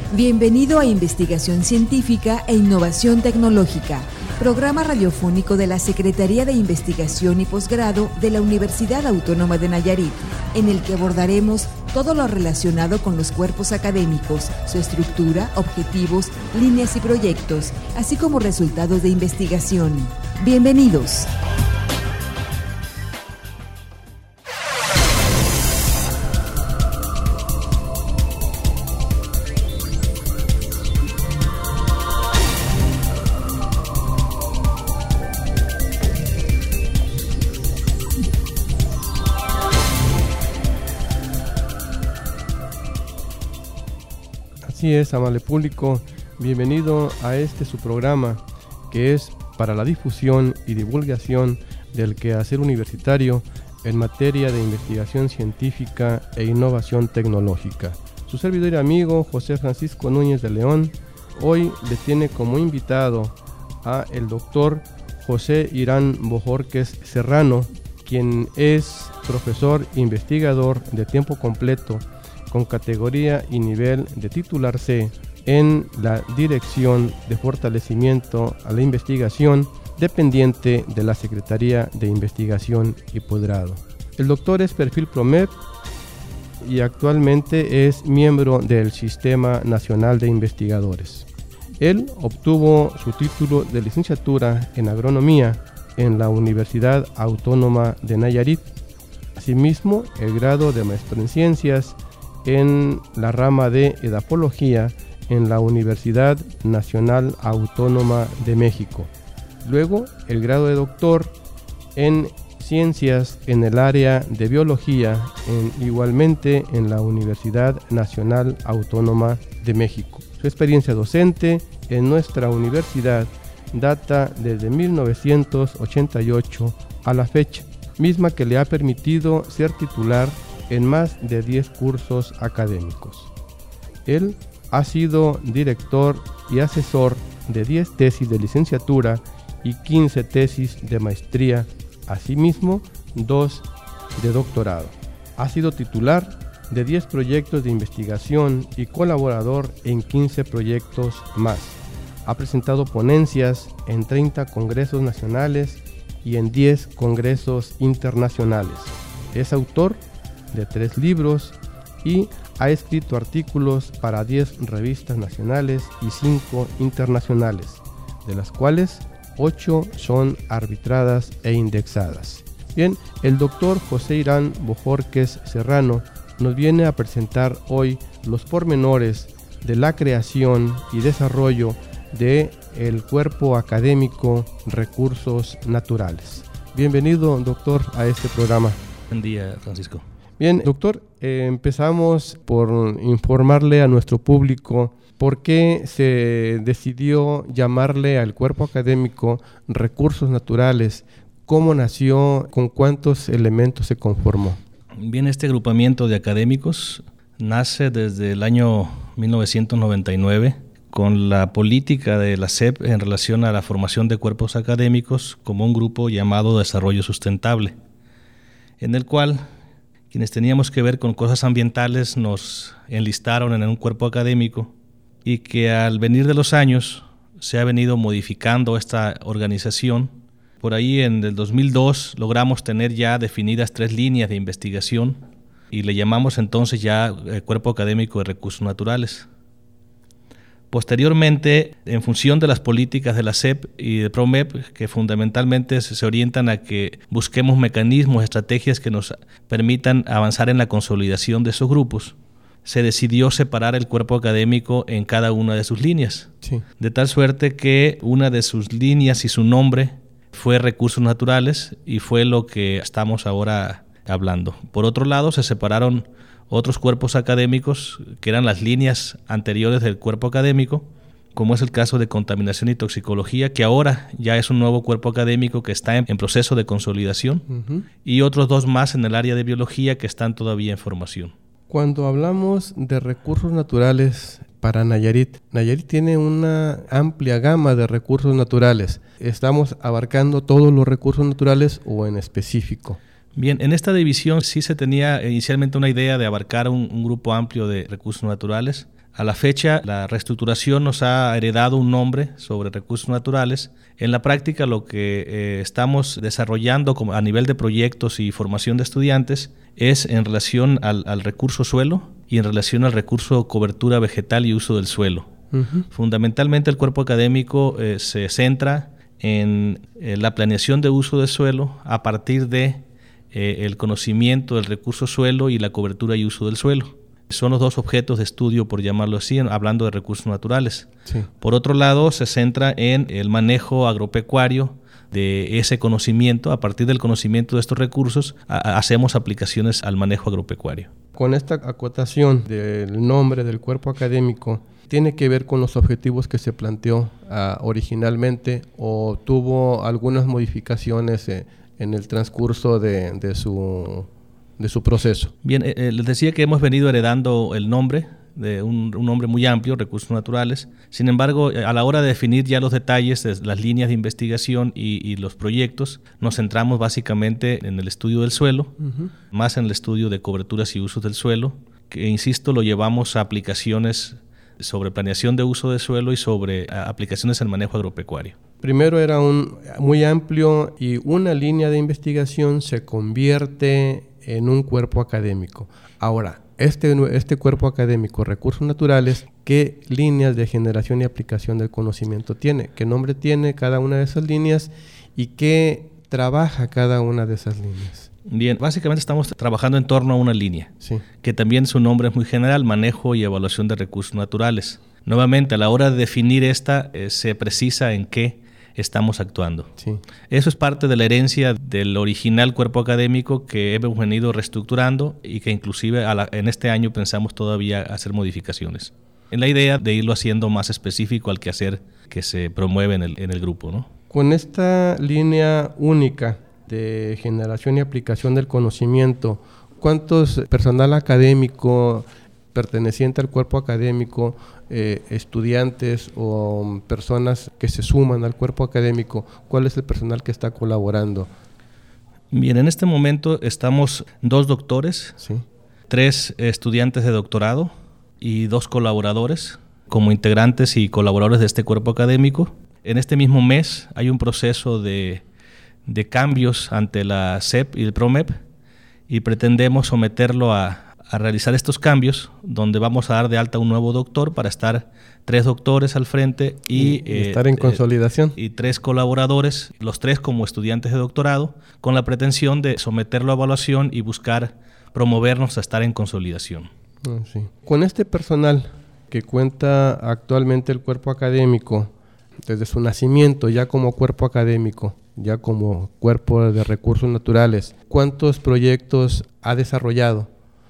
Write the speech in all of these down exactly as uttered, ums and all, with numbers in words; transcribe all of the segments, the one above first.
Bienvenido a Investigación Científica e Innovación Tecnológica, programa radiofónico de la Secretaría de Investigación y Posgrado de la Universidad Autónoma de Nayarit, en el que abordaremos todo lo relacionado con los cuerpos académicos, su estructura, objetivos, líneas y proyectos, así como resultados de investigación. Bienvenidos. Así es, amable público, bienvenido a este su programa que es para la difusión y divulgación del quehacer universitario en materia de investigación científica e innovación tecnológica. Su servidor y amigo José Francisco Núñez de León hoy le tiene como invitado a el doctor José Irán Bojorquez Serrano, quien es profesor investigador de tiempo completo con categoría y nivel de titular C en la Dirección de Fortalecimiento a la Investigación, dependiente de la Secretaría de Investigación y Posgrado. El doctor es perfil PROMEP y actualmente es miembro del Sistema Nacional de Investigadores. Él obtuvo su título de licenciatura en Agronomía en la Universidad Autónoma de Nayarit, asimismo el grado de Maestro en Ciencias en la rama de Edapología en la Universidad Nacional Autónoma de México. Luego, el grado de doctor en Ciencias en el área de Biología, en, igualmente en la Universidad Nacional Autónoma de México. Su experiencia docente en nuestra universidad data desde mil novecientos ochenta y ocho a la fecha, misma que le ha permitido ser titular en más de diez cursos académicos. Él ha sido director y asesor de diez tesis de licenciatura y quince tesis de maestría, asimismo dos de doctorado. Ha sido titular de diez proyectos de investigación y colaborador en quince proyectos más. Ha presentado ponencias en treinta congresos nacionales y en diez congresos internacionales. Es autor de tres libros y ha escrito artículos para diez revistas nacionales y cinco internacionales, de las cuales ocho son arbitradas e indexadas. Bien, el doctor José Irán Bojorquez Serrano nos viene a presentar hoy los pormenores de la creación y desarrollo de el cuerpo académico Recursos Naturales. Bienvenido, doctor, a este programa. Buen día, Francisco. Bien, doctor, eh, empezamos por informarle a nuestro público por qué se decidió llamarle al cuerpo académico Recursos Naturales, cómo nació, con cuántos elementos se conformó. Bien, este agrupamiento de académicos nace desde el año mil novecientos noventa y nueve con la política de la S E P en relación a la formación de cuerpos académicos como un grupo llamado Desarrollo Sustentable, en el cual quienes teníamos que ver con cosas ambientales nos enlistaron en un cuerpo académico y que al venir de los años se ha venido modificando esta organización. Por ahí en el dos mil dos logramos tener ya definidas tres líneas de investigación y le llamamos entonces ya eh, Cuerpo Académico de Recursos Naturales. Posteriormente, en función de las políticas de la S E P y de PROMEP, que fundamentalmente se orientan a que busquemos mecanismos, estrategias que nos permitan avanzar en la consolidación de esos grupos, se decidió separar el cuerpo académico en cada una de sus líneas. Sí. De tal suerte que una de sus líneas y su nombre fue Recursos Naturales y fue lo que estamos ahora hablando. Por otro lado, se separaron otros cuerpos académicos que eran las líneas anteriores del cuerpo académico, como es el caso de Contaminación y Toxicología, que ahora ya es un nuevo cuerpo académico que está en, en proceso de consolidación, uh-huh. y otros dos más en el área de Biología que están todavía en formación. Cuando hablamos de recursos naturales para Nayarit, Nayarit tiene una amplia gama de recursos naturales. ¿Estamos abarcando todos los recursos naturales o en específico? Bien, en esta división sí se tenía inicialmente una idea de abarcar un, un grupo amplio de recursos naturales. A la fecha, la reestructuración nos ha heredado un nombre sobre recursos naturales. En la práctica, lo que eh, estamos desarrollando como a nivel de proyectos y formación de estudiantes es en relación al, al recurso suelo y en relación al recurso cobertura vegetal y uso del suelo. Uh-huh. Fundamentalmente, el cuerpo académico eh, se centra en eh, la planeación de uso del suelo a partir de eh, el conocimiento del recurso suelo y la cobertura y uso del suelo. Son los dos objetos de estudio, por llamarlo así, hablando de recursos naturales. Sí. Por otro lado, se centra en el manejo agropecuario de ese conocimiento. A partir del conocimiento de estos recursos, a- hacemos aplicaciones al manejo agropecuario. Con esta acotación del nombre del cuerpo académico, ¿tiene que ver con los objetivos que se planteó uh, originalmente o tuvo algunas modificaciones eh, en el transcurso de, de su... de su proceso? Bien, eh, les decía que hemos venido heredando el nombre de un, un nombre muy amplio, recursos naturales. Sin embargo, a la hora de definir ya los detalles de las líneas de investigación y, y los proyectos, nos centramos básicamente en el estudio del suelo, uh-huh. más en el estudio de coberturas y usos del suelo, que, insisto, lo llevamos a aplicaciones sobre planeación de uso de suelo y sobre a, aplicaciones en manejo agropecuario. Primero era un muy amplio y una línea de investigación se convierte en un cuerpo académico. Ahora, este, este cuerpo académico, recursos naturales, ¿qué líneas de generación y aplicación del conocimiento tiene? ¿Qué nombre tiene cada una de esas líneas y qué trabaja cada una de esas líneas? Bien, básicamente estamos trabajando en torno a una línea, sí. que también su nombre es muy general, manejo y evaluación de recursos naturales. Nuevamente, a la hora de definir esta, eh, se precisa en qué estamos actuando. Sí. Eso es parte de la herencia del original cuerpo académico que hemos venido reestructurando y que inclusive a la, en este año pensamos todavía hacer modificaciones. En la idea de irlo haciendo más específico al quehacer que se promueve en el, en el grupo, ¿no? Con esta línea única de generación y aplicación del conocimiento, ¿cuántos personal académico perteneciente al cuerpo académico, eh, estudiantes o personas que se suman al cuerpo académico, cuál es el personal que está colaborando? Bien, en este momento estamos dos doctores, sí. tres estudiantes de doctorado y dos colaboradores como integrantes y colaboradores de este cuerpo académico. En este mismo mes hay un proceso de, de cambios ante la S E P y el PROMEP y pretendemos someterlo a a realizar estos cambios, donde vamos a dar de alta un nuevo doctor para estar tres doctores al frente y, y eh, estar en consolidación. Eh, y tres colaboradores, los tres como estudiantes de doctorado, con la pretensión de someterlo a evaluación y buscar promovernos a estar en consolidación. Ah, sí. Con este personal que cuenta actualmente el cuerpo académico, desde su nacimiento ya como cuerpo académico, ya como cuerpo de recursos naturales, ¿cuántos proyectos ha desarrollado?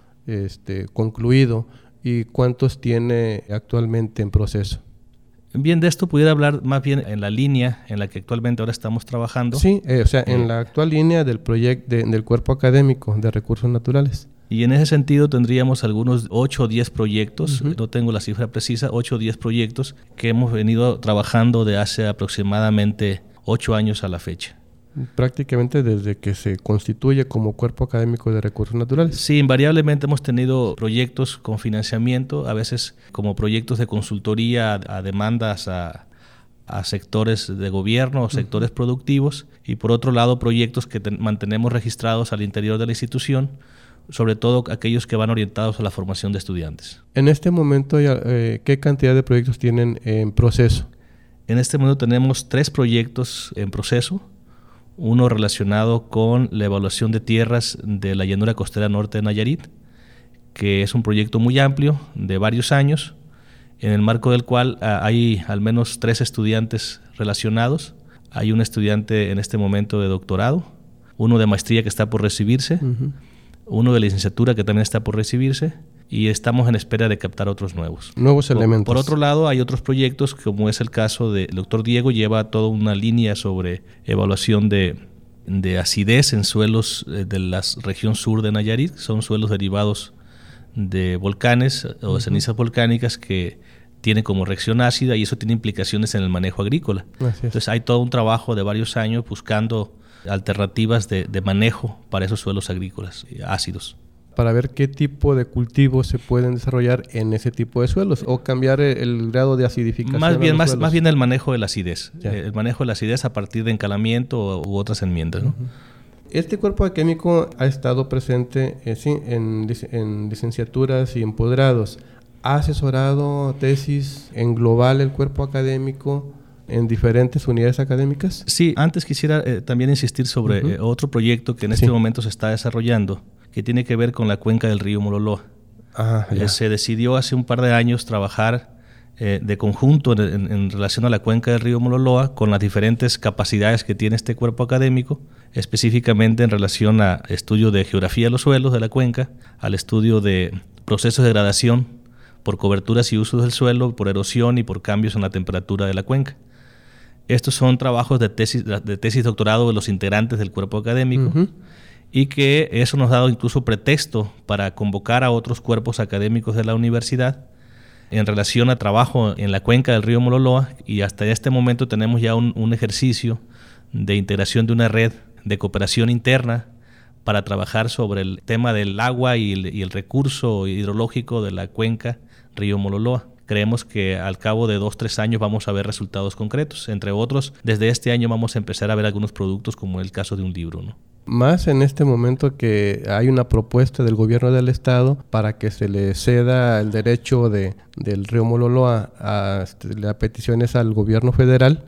Este, concluido y cuántos tiene actualmente en proceso? Bien, de esto pudiera hablar más bien en la línea en la que actualmente ahora estamos trabajando. Sí, eh, o sea, eh, en la actual línea del proyecto de, del cuerpo académico de recursos naturales. Y en ese sentido tendríamos algunos ocho o diez proyectos, uh-huh. no tengo la cifra precisa, ocho o diez proyectos que hemos venido trabajando de hace aproximadamente ocho años a la fecha. Prácticamente desde que se constituye como cuerpo académico de recursos naturales. Sí, invariablemente hemos tenido proyectos con financiamiento, a veces como proyectos de consultoría a, a demandas a, a sectores de gobierno o sectores uh-huh. productivos, y por otro lado proyectos que ten, mantenemos registrados al interior de la institución, sobre todo aquellos que van orientados a la formación de estudiantes. En este momento, eh, ¿qué cantidad de proyectos tienen en proceso? En este momento tenemos tres proyectos en proceso. Uno relacionado con la evaluación de tierras de la llanura costera norte de Nayarit, que es un proyecto muy amplio de varios años, en el marco del cual uh, hay al menos tres estudiantes relacionados. Hay un estudiante en este momento de doctorado, uno de maestría que está por recibirse, uh-huh. uno de licenciatura que también está por recibirse, y estamos en espera de captar otros nuevos. Nuevos por, elementos. Por otro lado, hay otros proyectos, como es el caso del doctor Diego, lleva toda una línea sobre evaluación de, de acidez en suelos de la región sur de Nayarit. Son suelos derivados de volcanes o de uh-huh. cenizas volcánicas que tienen como reacción ácida, y eso tiene implicaciones en el manejo agrícola. Entonces hay todo un trabajo de varios años buscando alternativas de, de manejo para esos suelos agrícolas ácidos. para ver qué tipo de cultivos se pueden desarrollar en ese tipo de suelos o cambiar el, el grado de acidificación. Más bien, más, suelos. más bien el manejo de la acidez. Ya. El manejo de la acidez a partir de encalamiento u otras enmiendas, ¿no? Uh-huh. Este cuerpo académico ha estado presente eh, sí, en, en licenciaturas y en posgrados. ¿Ha asesorado tesis en global el cuerpo académico en diferentes unidades académicas? Sí, antes quisiera eh, también insistir sobre uh-huh. eh, otro proyecto que en este sí. momento se está desarrollando, que tiene que ver con la cuenca del río Mololoa. Ah, eh, se decidió hace un par de años trabajar eh, de conjunto en, en, en relación a la cuenca del río Mololoa con las diferentes capacidades que tiene este cuerpo académico, específicamente en relación a estudio de geografía de los suelos de la cuenca, al estudio de procesos de degradación por coberturas y usos del suelo, por erosión y por cambios en la temperatura de la cuenca. Estos son trabajos de tesis, de tesis doctorado de los integrantes del cuerpo académico, uh-huh. y que eso nos ha dado incluso pretexto para convocar a otros cuerpos académicos de la universidad en relación a trabajo en la cuenca del río Mololoa, y hasta este momento tenemos ya un, un ejercicio de integración de una red de cooperación interna para trabajar sobre el tema del agua y el, y el recurso hidrológico de la cuenca río Mololoa. Creemos que al cabo de dos, tres años vamos a ver resultados concretos. Entre otros, desde este año vamos a empezar a ver algunos productos, como el caso de un libro, ¿no? Más en este momento que hay una propuesta del gobierno del estado para que se le ceda el derecho de, del río Mololoa a, a, a peticiones al gobierno federal,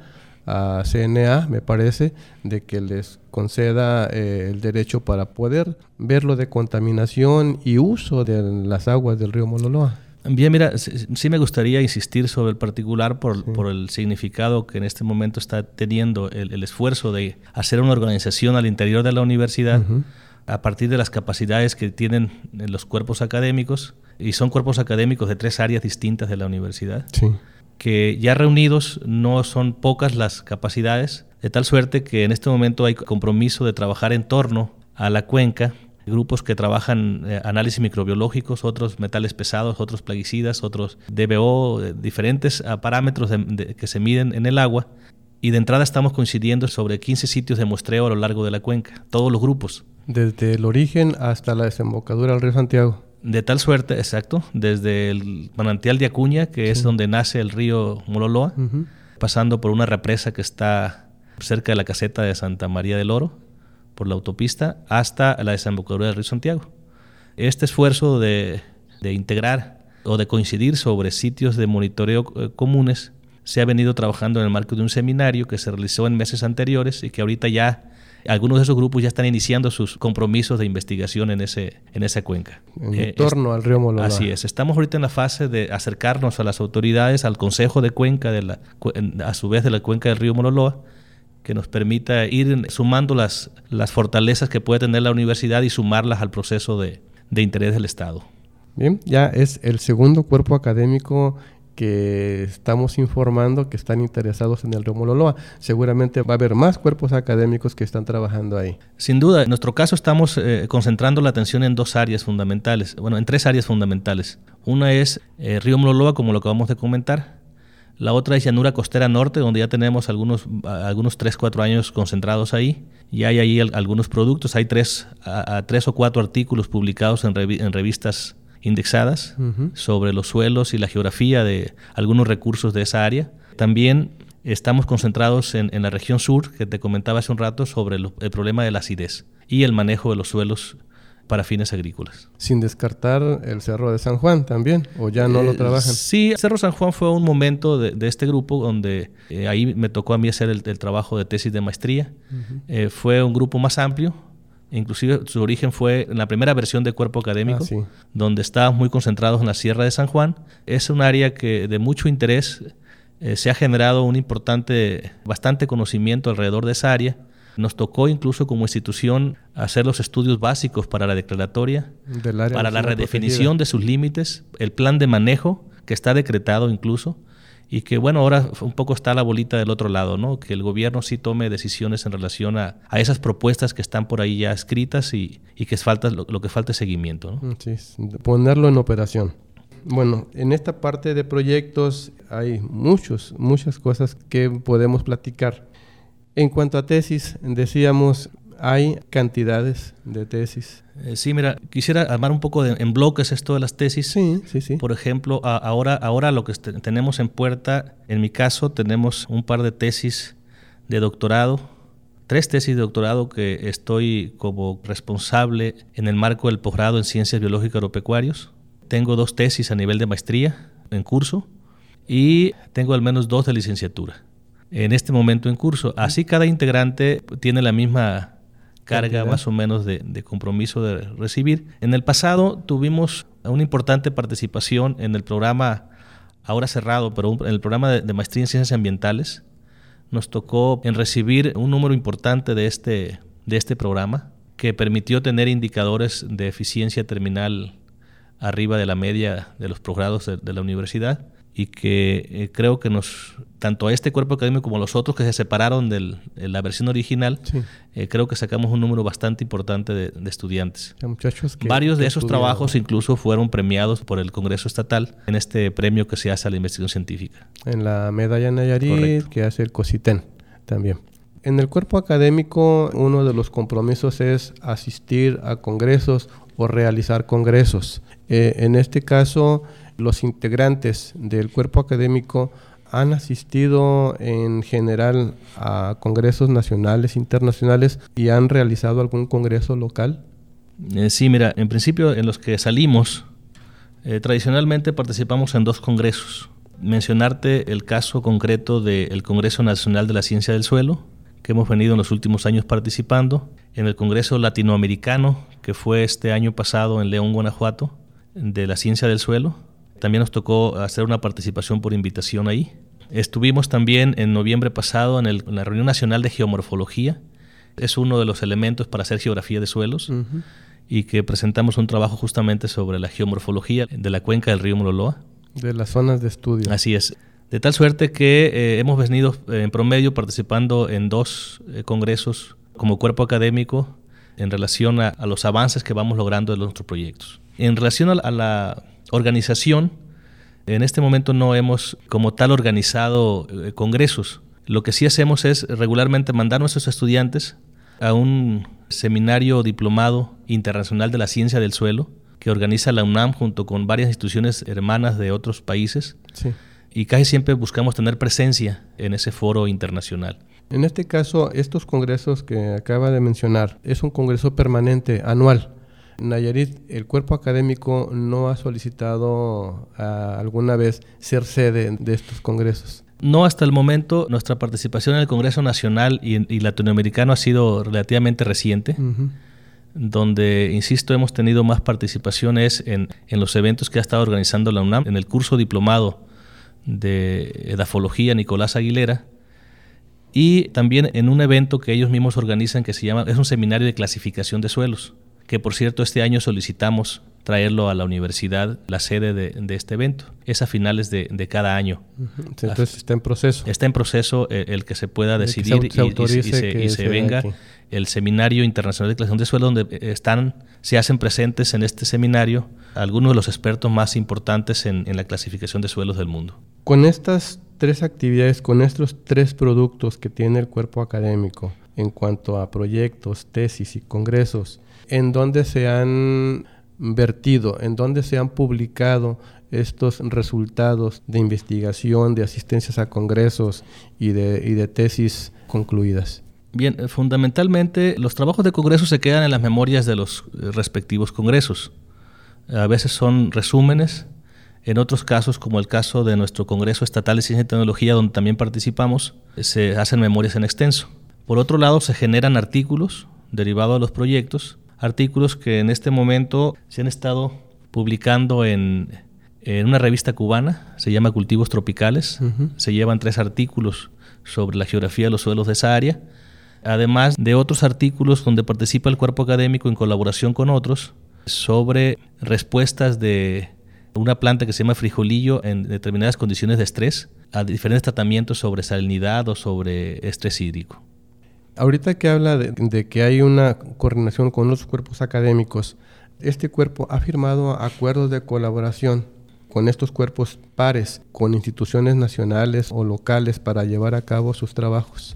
a C N A, me parece, de que les conceda eh, el derecho para poder ver lo de contaminación y uso de las aguas del río Mololoa. Bien, mira, sí me gustaría insistir sobre el particular por, sí. por el significado que en este momento está teniendo el, el esfuerzo de hacer una organización al interior de la universidad uh-huh. a partir de las capacidades que tienen los cuerpos académicos, y son cuerpos académicos de tres áreas distintas de la universidad, sí. que ya reunidos no son pocas las capacidades, de tal suerte que en este momento hay compromiso de trabajar en torno a la cuenca, grupos que trabajan eh, análisis microbiológicos, otros metales pesados, otros plaguicidas, otros D B O, eh, diferentes uh, parámetros de, de, que se miden en el agua, y de entrada estamos coincidiendo sobre quince sitios de muestreo a lo largo de la cuenca, todos los grupos. Desde el origen hasta la desembocadura del río Santiago. De tal suerte, exacto, desde el manantial de Acuña, que sí. es donde nace el río Mololoa, uh-huh. pasando por una represa que está cerca de la caseta de Santa María del Oro, por la autopista, hasta la desembocadura del río Santiago. Este esfuerzo de, de integrar o de coincidir sobre sitios de monitoreo eh, comunes se ha venido trabajando en el marco de un seminario que se realizó en meses anteriores, y que ahorita ya algunos de esos grupos ya están iniciando sus compromisos de investigación en, ese, en esa cuenca. En eh, torno es, al río Mololoa. Así es. Estamos ahorita en la fase de acercarnos a las autoridades, al Consejo de Cuenca, de la, a su vez de la cuenca del río Mololoa, que nos permita ir sumando las, las fortalezas que puede tener la universidad y sumarlas al proceso de, de interés del Estado. Bien, ya es el segundo cuerpo académico que estamos informando que están interesados en el río Mololoa. Seguramente va a haber más cuerpos académicos que están trabajando ahí. Sin duda, en nuestro caso estamos eh, concentrando la atención en dos áreas fundamentales, bueno, en tres áreas fundamentales. Una es eh, río Mololoa, como lo acabamos de comentar. La otra es llanura costera norte, donde ya tenemos algunos, algunos tres, cuatro años concentrados ahí. Y hay ahí algunos productos. Hay tres, a, a tres o cuatro artículos publicados en, revi- en revistas indexadas uh-huh. sobre los suelos y la geografía de algunos recursos de esa área. También estamos concentrados en, en la región sur, que te comentaba hace un rato, sobre el, el problema de la acidez y el manejo de los suelos para fines agrícolas. Sin descartar el Cerro de San Juan también, ¿o ya no eh, lo trabajan? Sí, Cerro San Juan fue un momento de, de este grupo donde eh, ahí me tocó a mí hacer el, el trabajo de tesis de maestría. Uh-huh. Eh, fue un grupo más amplio, inclusive su origen fue en la primera versión de cuerpo académico, ah, sí. donde estábamos muy concentrados en la Sierra de San Juan. Es un área que de mucho interés, eh, se ha generado un importante, bastante conocimiento alrededor de esa área. Nos tocó incluso como institución hacer los estudios básicos para la declaratoria, Del área para la redefinición protegida. de sus límites, el plan de manejo que está decretado incluso, y que bueno, ahora un poco está la bolita del otro lado, ¿no? Que el gobierno sí tome decisiones en relación a, a esas propuestas que están por ahí ya escritas y, y que falta, lo, lo que falta es seguimiento, ¿no? Sí, ponerlo en operación. Bueno, en esta parte de proyectos hay muchos, muchas cosas que podemos platicar. En cuanto a tesis, decíamos, hay cantidades de tesis. Eh, sí, mira, quisiera armar un poco de, en bloques esto de las tesis. Sí, sí, sí. Por ejemplo, a, ahora, ahora lo que est- tenemos en puerta, en mi caso, tenemos un par de tesis de doctorado, tres tesis de doctorado que estoy como responsable en el marco del posgrado en Ciencias Biológicas Agropecuarios. Tengo dos tesis a nivel de maestría en curso y tengo al menos dos de licenciatura en este momento en curso. Así cada integrante tiene la misma carga cantidad más o menos de, de compromiso de recibir. En el pasado tuvimos una importante participación en el programa, ahora cerrado, pero un, en el programa de, de maestría en Ciencias Ambientales. Nos tocó en recibir un número importante de este, de este programa que permitió tener indicadores de eficiencia terminal arriba de la media de los posgrados de, de la universidad y que eh, creo que nos, tanto a este cuerpo académico como a los otros que se separaron de la versión original, sí. eh, creo que sacamos un número bastante importante de, de estudiantes. Muchachos que, Varios que de esos estudiaron. trabajos incluso fueron premiados por el Congreso Estatal en este premio que se hace a la investigación científica. En la medalla Nayarit, correcto, que hace el COSITEN también. En el cuerpo académico, uno de los compromisos es asistir a congresos o realizar congresos. Eh, en este caso, los integrantes del cuerpo académico han asistido en general a congresos nacionales, internacionales y han realizado algún congreso local. Eh, sí, mira, en principio en los que salimos, eh, tradicionalmente participamos en dos congresos. Mencionarte el caso concreto del Congreso Nacional de la Ciencia del Suelo, que hemos venido en los últimos años participando, en el Congreso Latinoamericano, que fue este año pasado en León, Guanajuato, de la Ciencia del Suelo. También nos tocó hacer una participación por invitación ahí. Estuvimos también en noviembre pasado en, el, en la Reunión Nacional de Geomorfología. Es uno de los elementos para hacer geografía de suelos, uh-huh, y que presentamos un trabajo justamente sobre la geomorfología de la cuenca del río Mololoa. De las zonas de estudio. Así es. De tal suerte que eh, hemos venido eh, en promedio participando en dos eh, congresos como cuerpo académico en relación a, a los avances que vamos logrando de nuestros proyectos. En relación a la, a la organización, en este momento no hemos como tal organizado eh, congresos. Lo que sí hacemos es regularmente mandar a nuestros estudiantes a un seminario diplomado internacional de la ciencia del suelo que organiza la UNAM junto con varias instituciones hermanas de otros países. Sí. Y casi siempre buscamos tener presencia en ese foro internacional. En este caso, estos congresos que acaba de mencionar, es un congreso permanente, anual. Nayarit, el cuerpo académico no ha solicitado uh, alguna vez ser sede de estos congresos. No, hasta el momento nuestra participación en el Congreso Nacional y, y Latinoamericano ha sido relativamente reciente, uh-huh, donde, insisto, hemos tenido más participaciones en, en los eventos que ha estado organizando la UNAM, en el curso diplomado de Edafología Nicolás Aguilera, y también en un evento que ellos mismos organizan que se llama, es un seminario de clasificación de suelos, que por cierto este año solicitamos traerlo a la universidad, la sede de, de este evento. Es a finales de, de cada año. Uh-huh. Entonces está en proceso. Está en proceso el, el que se pueda decidir que se, y, y, y se, y se venga aquí el Seminario Internacional de Clasificación de Suelo, donde están, se hacen presentes en este seminario algunos de los expertos más importantes en, en la clasificación de suelos del mundo. Con estas tres actividades, con estos tres productos que tiene el cuerpo académico en cuanto a proyectos, tesis y congresos, ¿en dónde se han vertido, en dónde se han publicado estos resultados de investigación, de asistencias a congresos y de, y de tesis concluidas? Bien, fundamentalmente los trabajos de congreso se quedan en las memorias de los respectivos congresos. A veces son resúmenes, en otros casos, como el caso de nuestro Congreso Estatal de Ciencia y Tecnología, donde también participamos, se hacen memorias en extenso. Por otro lado, se generan artículos derivados de los proyectos, artículos que en este momento se han estado publicando en, en una revista cubana, se llama Cultivos Tropicales. Uh-huh. Se llevan tres artículos sobre la geografía de los suelos de esa área, además de otros artículos donde participa el cuerpo académico en colaboración con otros sobre respuestas de una planta que se llama frijolillo en determinadas condiciones de estrés a diferentes tratamientos sobre salinidad o sobre estrés hídrico. Ahorita que habla de, de que hay una coordinación con los cuerpos académicos, este cuerpo ha firmado acuerdos de colaboración con estos cuerpos pares, con instituciones nacionales o locales para llevar a cabo sus trabajos.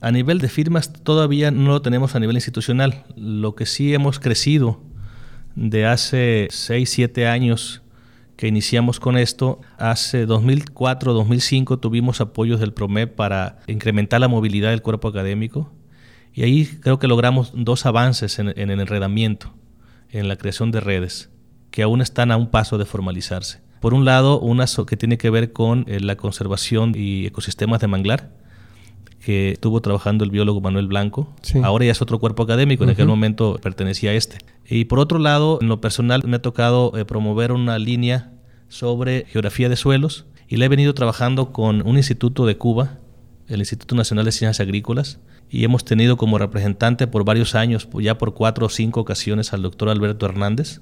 A nivel de firmas todavía no lo tenemos a nivel institucional. Lo que sí hemos crecido de hace seis, siete años que iniciamos con esto, hace dos mil cuatro, dos mil cinco tuvimos apoyos del PROMEP para incrementar la movilidad del cuerpo académico y ahí creo que logramos dos avances en, en el enredamiento, en la creación de redes, que aún están a un paso de formalizarse. Por un lado, una que tiene que ver con eh, la conservación y ecosistemas de manglar, que estuvo trabajando el biólogo Manuel Blanco. Sí. Ahora ya es otro cuerpo académico, en uh-huh. aquel momento pertenecía a este. Y por otro lado, en lo personal me ha tocado eh, promover una línea sobre geografía de suelos y la he venido trabajando con un instituto de Cuba, el Instituto Nacional de Ciencias Agrícolas, y hemos tenido como representante por varios años, ya por cuatro o cinco ocasiones, al doctor Alberto Hernández,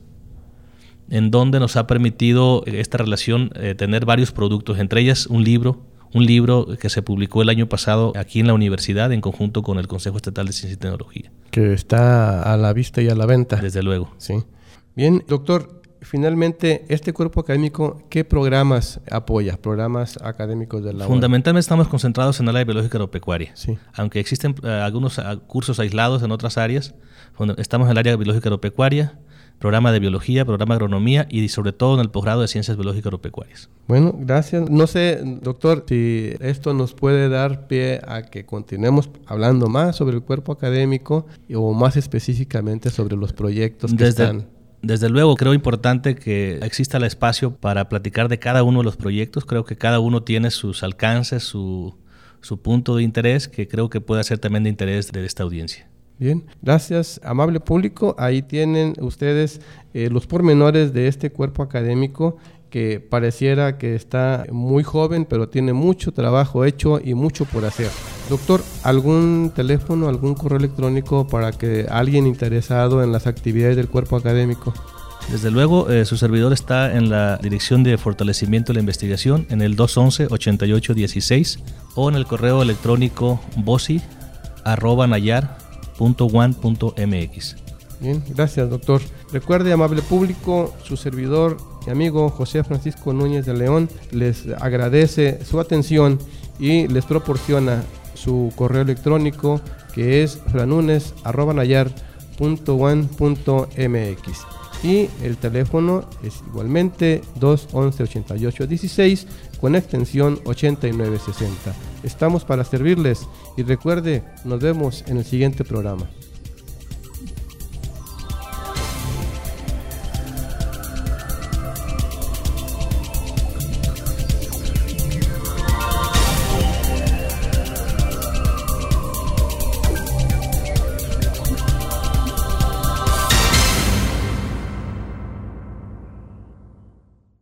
en donde nos ha permitido esta relación eh, tener varios productos, entre ellas un libro, un libro que se publicó el año pasado aquí en la universidad en conjunto con el Consejo Estatal de Ciencia y Tecnología. Que está a la vista y a la venta. Desde luego. Sí. Bien, doctor, finalmente, este cuerpo académico, ¿qué programas apoya? ¿Programas académicos de la U A M? Fundamentalmente estamos concentrados en el área biológica agropecuaria. Sí. Aunque existen uh, algunos uh, cursos aislados en otras áreas, estamos en el área biológica agropecuaria, programa de biología, programa de agronomía y sobre todo en el posgrado de ciencias biológicas agropecuarias. Bueno, gracias. No sé, doctor, si esto nos puede dar pie a que continuemos hablando más sobre el cuerpo académico o más específicamente sobre los proyectos que Desde están. Desde luego, creo importante que exista el espacio para platicar de cada uno de los proyectos. Creo que cada uno tiene sus alcances, su, su punto de interés, que creo que puede ser también de interés de esta audiencia. Bien, gracias, amable público. Ahí tienen ustedes eh, los pormenores de este cuerpo académico que pareciera que está muy joven, pero tiene mucho trabajo hecho y mucho por hacer. Doctor, ¿algún teléfono, algún correo electrónico para que alguien interesado en las actividades del cuerpo académico? Desde luego, eh, su servidor está en la Dirección de Fortalecimiento de la Investigación, en el dos once, ochenta y ocho dieciséis, o en el correo electrónico bosi arroba nayar punto uan punto mx. Bien, gracias, doctor. Recuerde, amable público, su servidor y amigo José Francisco Núñez de León les agradece su atención y les proporciona su correo electrónico, que es franunes arroba nayar punto uan punto mx, y el teléfono es igualmente dos once, ochenta y ocho dieciséis con extensión ochenta y nueve sesenta. Estamos para servirles y recuerde, nos vemos en el siguiente programa.